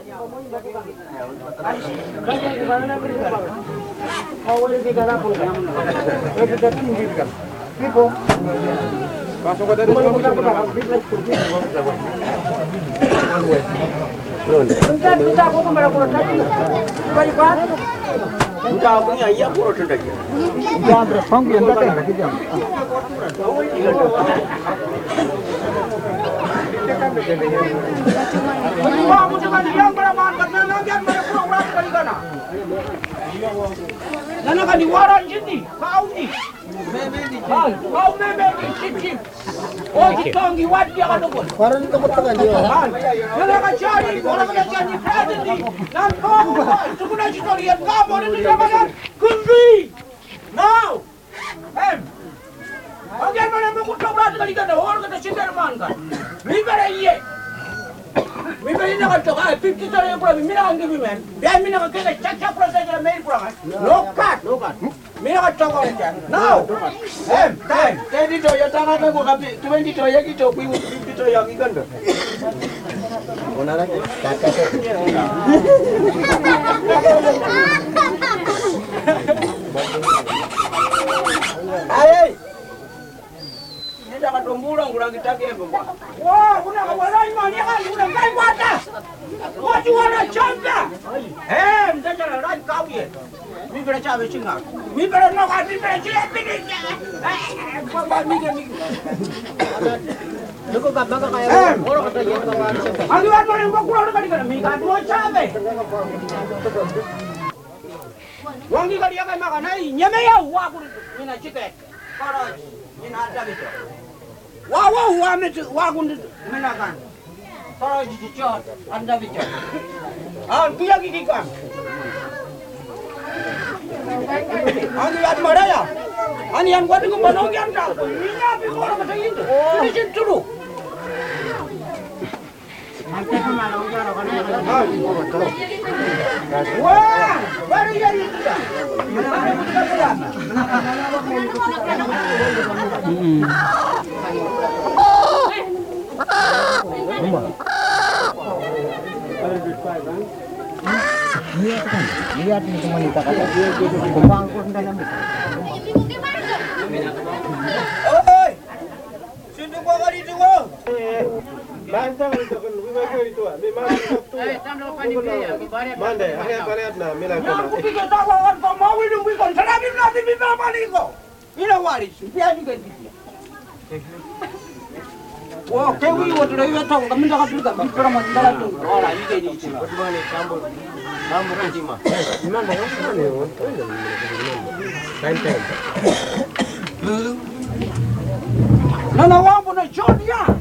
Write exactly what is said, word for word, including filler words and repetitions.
Nana kan diwaran sini, kau ni. Kau memang cip-cip. Oh, kita ngi wat dia kan tu. Waran itu betul dia. Nana kan cari, orang kan cari present ni. Dan kau, sudah cerita lihat kau ada di mana? Kunci. Now. Em. Agar mana mau kau berat kali kan? Orang kata cinta man kan. Mibara ye. Mibara ni kan cakap, fifty tara yang pula mina kan kau men. Dia mina kan kena cakap pula saja main pula kan. Lokat, lokat. Mina kan cakap aja. Now. Em, time. Jadi tu yang tangan kan gua kapi, cuma di tu yang kita pun fifty tu yang ikan tu. Mana lagi? Kakak. Ayy. Ini jangan dombulang kurang kita ke apa? Wah, guna kau lain mana kan? Guna kau kuatah. Kau cuma nak cakap. Em, dah jalan lain kau ye. Mi bela cawe singa. Mi bela nak mi bela cilet ini. Eh, kau buat mi ke mi. Luko ka baka kaya orang kata yang kawan. Agi wan mana kau kurang kali kan? Mi kan dua cawe. Wangi kali yang kau makan ay, nyamai ya, wah aku ni nak ciket. Kalau ni nak ada betul. Wah wah wah macam wah aku ni nak kan. Kalau ciket anda betul. Ah, tu yang gigi kan. Ani yang mana ya? Ani yang buat itu mana yang tahu? Ini apa orang kata itu? Ini cinturu. Nanti kemana orang orang Wah, baru jadi itu dah. Lihat kan, lihat ni cuma kita kata kumbang pun dalam itu. Oi, sini gua kali tu gua. Bantang itu kan, memang itu ah. Memang itu. Mana? Akhir kalian na, milang Yang kena. kita tahu orang kau mau hidup bukan. Kenapa nanti kita balik kau? Ini waris, biar juga dia. Wah, kewi waktu itu tahu kami dah kasih kami pernah mendarat tu. Orang ini jadi cina. Bagaimana kamu? Kamu kerja mah? Mana yang mana yang? Bantang. Nana wang pun ada jodoh.